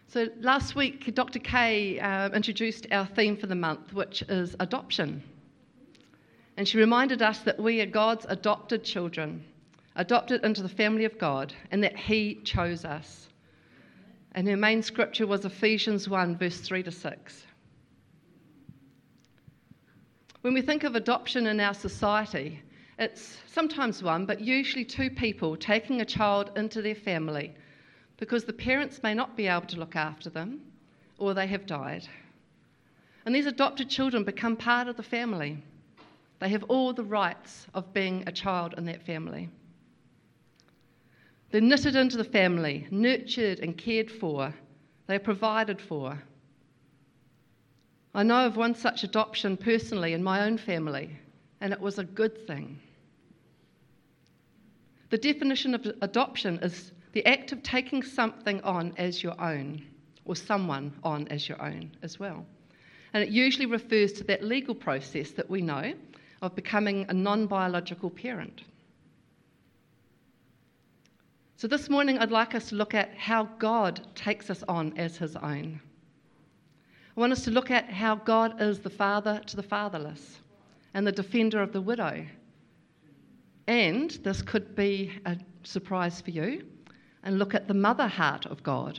So last week, Dr. Kay introduced our theme for the month, which is adoption. And she reminded us that we are God's adopted children, adopted into the family of God, and that He chose us. And her main scripture was Ephesians 1, verse 3 to 6. When we think of adoption in our society, it's sometimes one, but usually two people taking a child into their family because the parents may not be able to look after them or they have died. And these adopted children become part of the family. They have all the rights of being a child in that family. They're knitted into the family, nurtured and cared for. They're provided for. I know of one such adoption personally in my own family, and it was a good thing. The definition of adoption is the act of taking something on as your own, or someone on as your own as well. And it usually refers to that legal process that we know of becoming a non-biological parent. So this morning I'd like us to look at how God takes us on as His own. I want us to look at how God is the father to the fatherless and the defender of the widow. And this could be a surprise for you, and look at the mother heart of God.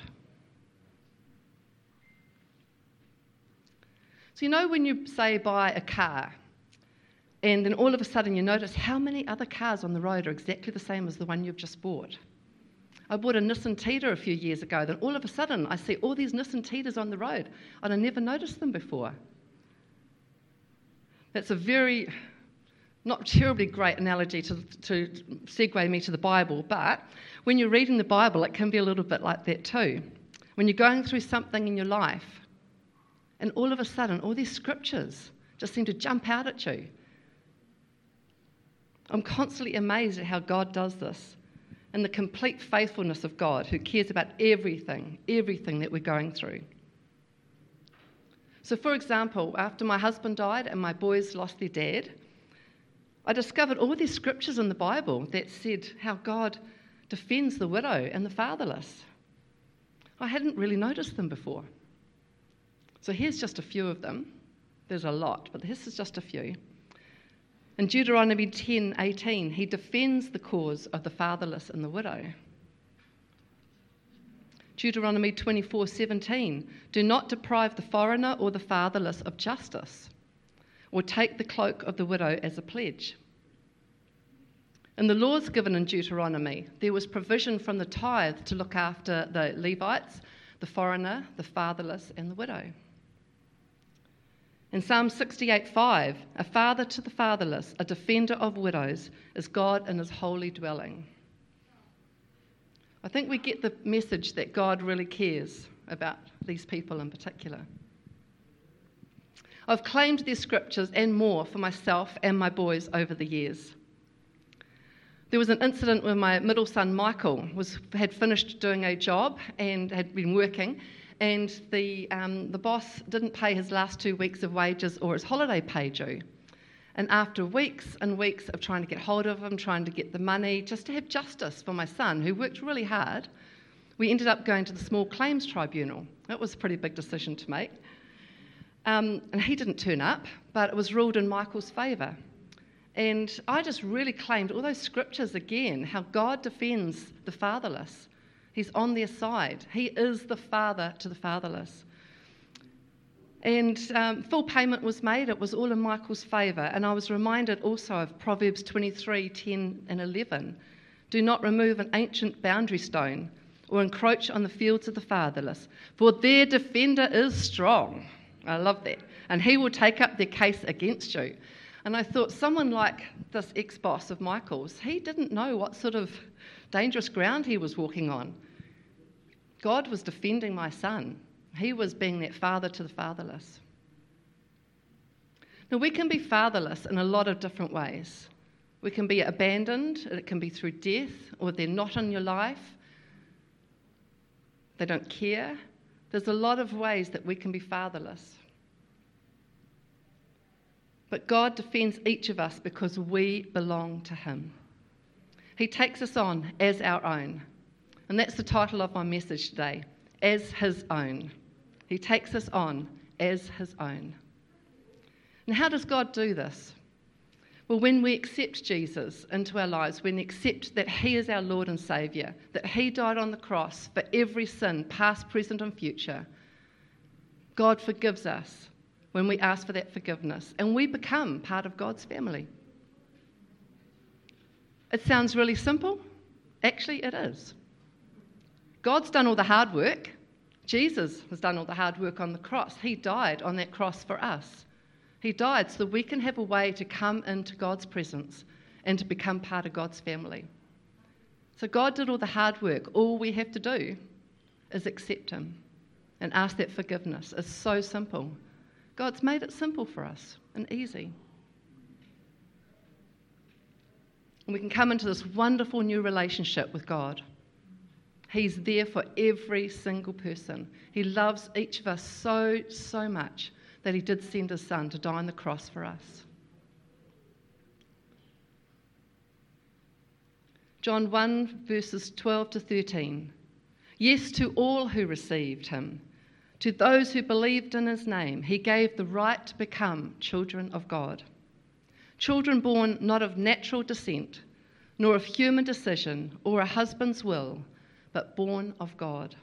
So you know when you, say, buy a car, and then all of a sudden you notice how many other cars on the road are exactly the same as the one you've just bought. I bought a Nissan Tiida a few years ago, then all of a sudden I see all these Nissan Tiidas on the road, and I never noticed them before. That's a very, not terribly great analogy to segue me to the Bible, but when you're reading the Bible, it can be a little bit like that too. When you're going through something in your life, and all of a sudden, all these scriptures just seem to jump out at you. I'm constantly amazed at how God does this, and the complete faithfulness of God, who cares about everything that we're going through. So for example, after my husband died and my boys lost their dad, I discovered all these scriptures in the Bible that said how God defends the widow and the fatherless. I hadn't really noticed them before. So here's just a few of them. There's a lot, but this is just a few. In Deuteronomy 10:18, He defends the cause of the fatherless and the widow. Deuteronomy 24:17, do not deprive the foreigner or the fatherless of justice, or take the cloak of the widow as a pledge. In the laws given in Deuteronomy, there was provision from the tithe to look after the Levites, the foreigner, the fatherless, and the widow. In Psalm 68:5, a father to the fatherless, a defender of widows, is God in His holy dwelling. I think we get the message that God really cares about these people in particular. I've claimed these scriptures and more for myself and my boys over the years. There was an incident where my middle son Michael had finished doing a job and had been working, and the boss didn't pay his last 2 weeks of wages or his holiday pay due. And after weeks and weeks of trying to get hold of him, trying to get the money, just to have justice for my son, who worked really hard, we ended up going to the small claims tribunal. It was a pretty big decision to make. And he didn't turn up, but it was ruled in Michael's favour. And I just really claimed all those scriptures again, how God defends the fatherless. He's on their side. He is the father to the fatherless. And full payment was made. It was all in Michael's favour. And I was reminded also of Proverbs 23:10 and 11. Do not remove an ancient boundary stone or encroach on the fields of the fatherless, for their defender is strong. I love that. And he will take up their case against you. And I thought, someone like this ex-boss of Michael's, he didn't know what sort of dangerous ground he was walking on. God was defending my son. He was being that father to the fatherless. Now, we can be fatherless in a lot of different ways. We can be abandoned. It can be through death, or they're not in your life. They don't care. There's a lot of ways that we can be fatherless. But God defends each of us because we belong to Him. He takes us on as our own. And that's the title of my message today, as his own. He takes us on as his own. And how does God do this? Well, when we accept Jesus into our lives, when we accept that he is our Lord and Saviour, that he died on the cross for every sin, past, present and future, God forgives us when we ask for that forgiveness, and we become part of God's family. It sounds really simple. Actually, it is. God's done all the hard work. Jesus has done all the hard work on the cross. He died on that cross for us. He died so that we can have a way to come into God's presence and to become part of God's family. So God did all the hard work. All we have to do is accept him and ask that forgiveness. It's so simple. God's made it simple for us and easy. And we can come into this wonderful new relationship with God. He's there for every single person. He loves each of us so, so much that he did send his son to die on the cross for us. John 1, verses 12 to 13. Yes, to all who received him, to those who believed in his name, he gave the right to become children of God. Children born not of natural descent, nor of human decision or a husband's will, but born of God.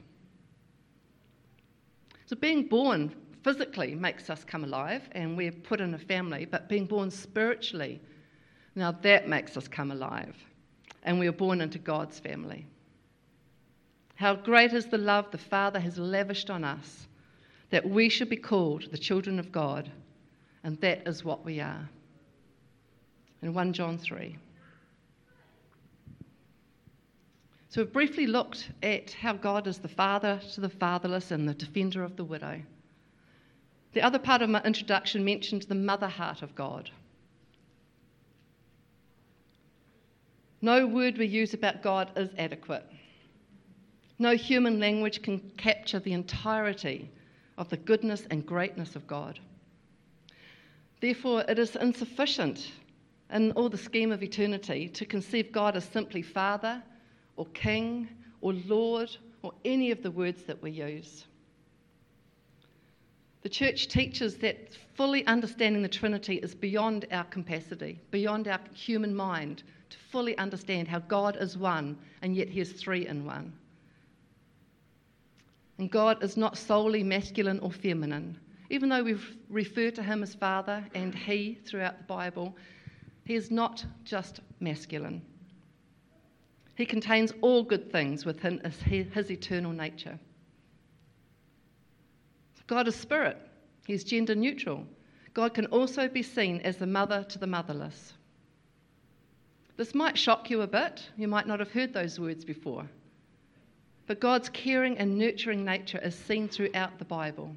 So being born physically makes us come alive and we're put in a family, but being born spiritually, now that makes us come alive and we are born into God's family. How great is the love the Father has lavished on us, that we should be called the children of God, and that is what we are. In 1 John 3. So we've briefly looked at how God is the father to the fatherless and the defender of the widow. The other part of my introduction mentioned the mother heart of God. No word we use about God is adequate. No human language can capture the entirety of the goodness and greatness of God. Therefore, it is insufficient in all the scheme of eternity to conceive God as simply Father or King or Lord or any of the words that we use. The church teaches that fully understanding the Trinity is beyond our capacity, beyond our human mind, to fully understand how God is one and yet he is three in one. And God is not solely masculine or feminine. Even though we refer to him as Father and he throughout the Bible, he is not just masculine. He contains all good things within his eternal nature. God is spirit. He's gender neutral. God can also be seen as the mother to the motherless. This might shock you a bit. You might not have heard those words before. But God's caring and nurturing nature is seen throughout the Bible.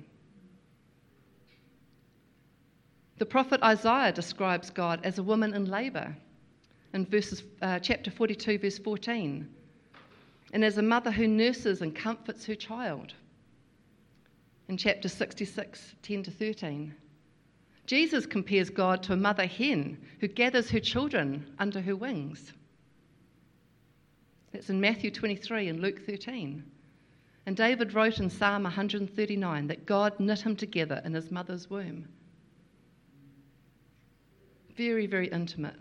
The prophet Isaiah describes God as a woman in labour in chapter 42, verse 14, and as a mother who nurses and comforts her child in chapter 66, 10 to 13. Jesus compares God to a mother hen who gathers her children under her wings. That's in Matthew 23 and Luke 13. And David wrote in Psalm 139 that God knit him together in his mother's womb. Very, very intimate.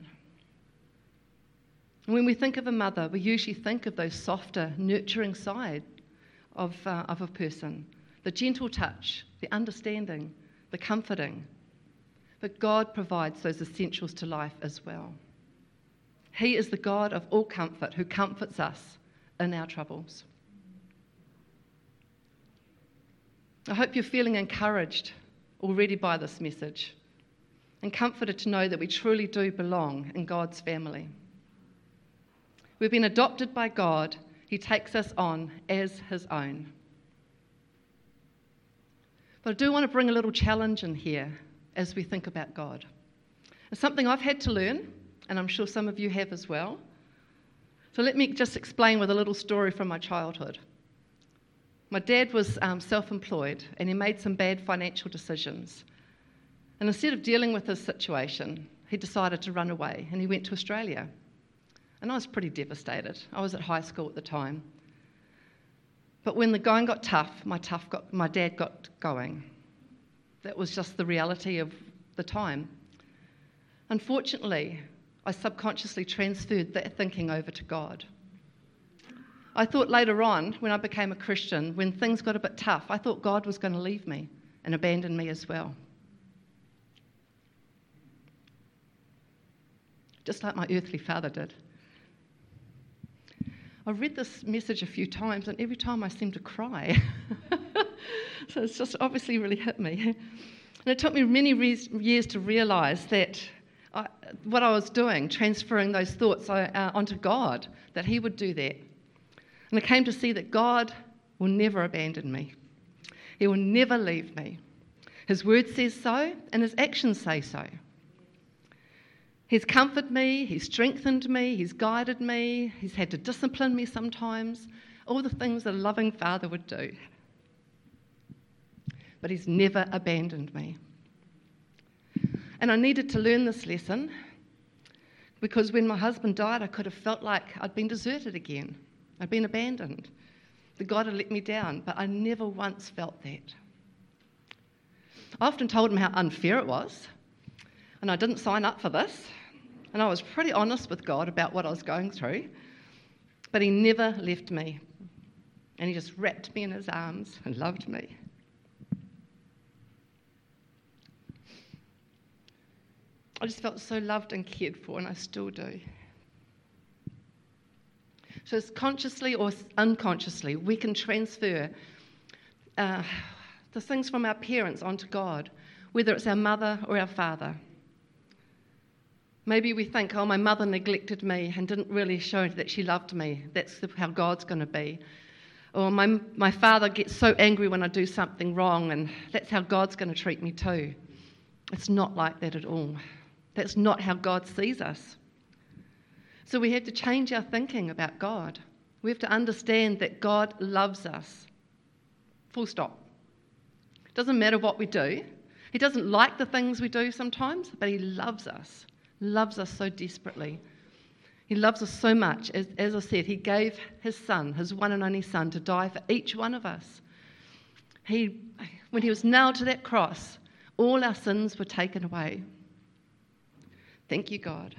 And when we think of a mother, we usually think of those softer, nurturing side of a person. The gentle touch, the understanding, the comforting. But God provides those essentials to life as well. He is the God of all comfort who comforts us in our troubles. I hope you're feeling encouraged already by this message and comforted to know that we truly do belong in God's family. We've been adopted by God. He takes us on as his own. But I do want to bring a little challenge in here as we think about God. It's something I've had to learn, and I'm sure some of you have as well. So let me just explain with a little story from my childhood. My dad was self-employed, and he made some bad financial decisions. And instead of dealing with his situation, he decided to run away, and he went to Australia. And I was pretty devastated. I was at high school at the time. But when the going got tough, my dad got going. That was just the reality of the time. Unfortunately, I subconsciously transferred that thinking over to God. I thought later on, when I became a Christian, when things got a bit tough, I thought God was going to leave me and abandon me as well. Just like my earthly father did. I've read this message a few times, and every time I seem to cry. So it's just obviously really hit me. And it took me many years to realise that what I was doing, transferring those thoughts onto God, that He would do that. And I came to see that God will never abandon me. He will never leave me. His word says so, and His actions say so. He's comforted me, He's strengthened me, He's guided me, He's had to discipline me sometimes, all the things that a loving father would do. But He's never abandoned me. And I needed to learn this lesson because when my husband died, I could have felt like I'd been deserted again. I'd been abandoned. That God had let me down, but I never once felt that. I often told him how unfair it was, and I didn't sign up for this. And I was pretty honest with God about what I was going through, but He never left me. And He just wrapped me in His arms and loved me. I just felt so loved and cared for, and I still do. So as consciously or unconsciously, we can transfer the things from our parents onto God, whether it's our mother or our father. Maybe we think, oh, my mother neglected me and didn't really show that she loved me. That's how God's going to be. Or my father gets so angry when I do something wrong, and that's how God's going to treat me too. It's not like that at all. That's not how God sees us. So we have to change our thinking about God. We have to understand that God loves us. Full stop. It doesn't matter what we do. He doesn't like the things we do sometimes, but He loves us. Loves us so desperately. He loves us so much. As I said, He gave His Son, His one and only Son, to die for each one of us. When He was nailed to that cross, all our sins were taken away. Thank you, God.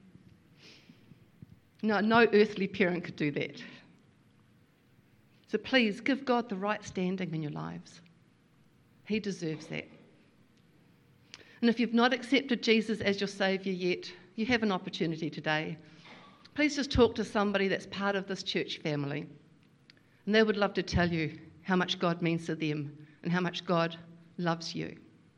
No earthly parent could do that. So please give God the right standing in your lives. He deserves that. And if you've not accepted Jesus as your Saviour yet, you have an opportunity today. Please just talk to somebody that's part of this church family. And they would love to tell you how much God means to them and how much God loves you.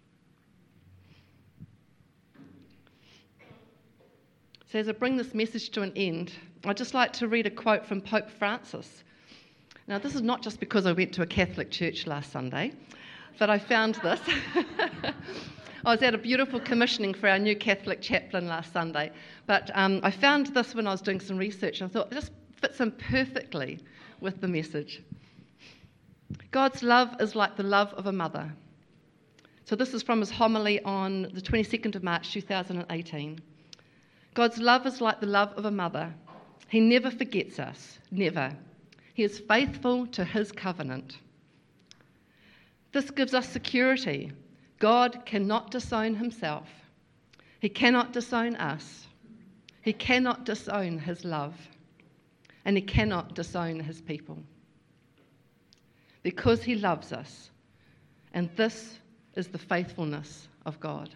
So as I bring this message to an end, I'd just like to read a quote from Pope Francis. Now, this is not just because I went to a Catholic church last Sunday, but I found this. I was at a beautiful commissioning for our new Catholic chaplain last Sunday, but I found this when I was doing some research, and I thought it just fits in perfectly with the message. God's love is like the love of a mother. So this is from his homily on the 22nd of March 2018. God's love is like the love of a mother. He never forgets us, never. He is faithful to His covenant. This gives us security. God cannot disown Himself. He cannot disown us. He cannot disown His love. And He cannot disown His people. Because He loves us. And this is the faithfulness of God.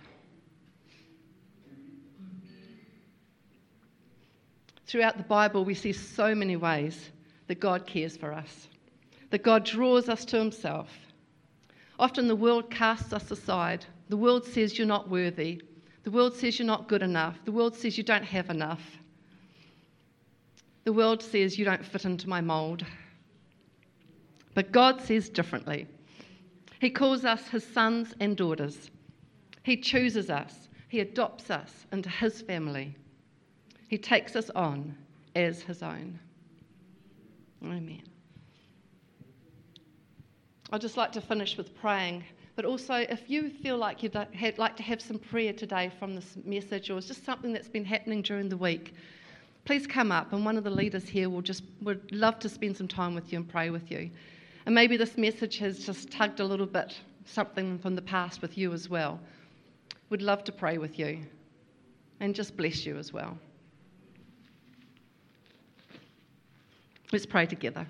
Throughout the Bible, we see so many ways that God cares for us, that God draws us to Himself. Often the world casts us aside. The world says you're not worthy. The world says you're not good enough. The world says you don't have enough. The world says you don't fit into my mould. But God says differently. He calls us His sons and daughters. He chooses us. He adopts us into His family. He takes us on as His own. Amen. I'd just like to finish with praying, but also if you feel like you'd like to have some prayer today from this message, or it's just something that's been happening during the week, please come up, and one of the leaders here would love to spend some time with you and pray with you. And maybe this message has just tugged a little bit, something from the past with you as well. We'd love to pray with you and just bless you as well. Let's pray together.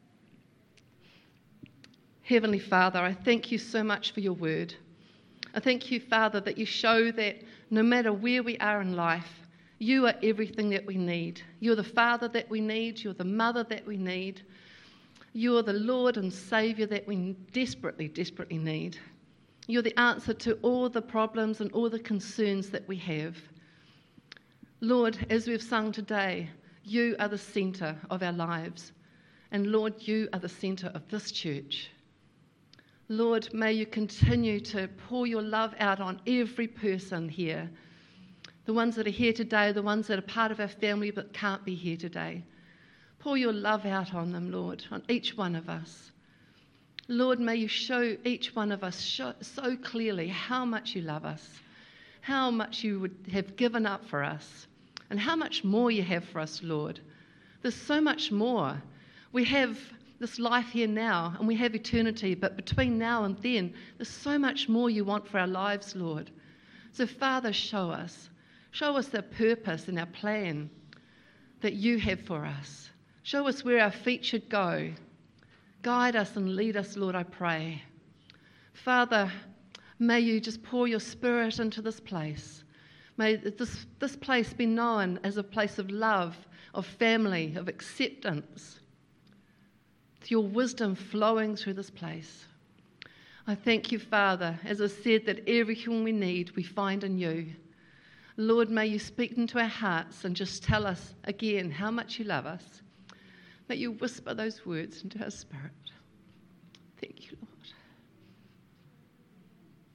Heavenly Father, I thank you so much for your word. I thank you, Father, that you show that no matter where we are in life, you are everything that we need. You're the Father that we need. You're the Mother that we need. You're the Lord and Saviour that we desperately, desperately need. You're the answer to all the problems and all the concerns that we have. Lord, as we've sung today, you are the centre of our lives. And Lord, you are the centre of this church. Lord, may you continue to pour your love out on every person here. The ones that are here today, the ones that are part of our family but can't be here today. Pour your love out on them, Lord, on each one of us. Lord, may you show each one of us so clearly how much you love us, how much you would have given up for us, and how much more you have for us, Lord. There's so much more. We have this life here now, and we have eternity, but between now and then, there's so much more you want for our lives, Lord. So, Father, show us. Show us the purpose and our plan that you have for us. Show us where our feet should go. Guide us and lead us, Lord, I pray. Father, may you just pour your Spirit into this place. May this place be known as a place of love, of family, of acceptance. Your wisdom flowing through this place. I thank you, Father, as I said, that everything we need we find in you. Lord, may you speak into our hearts and just tell us again how much you love us. May you whisper those words into our spirit.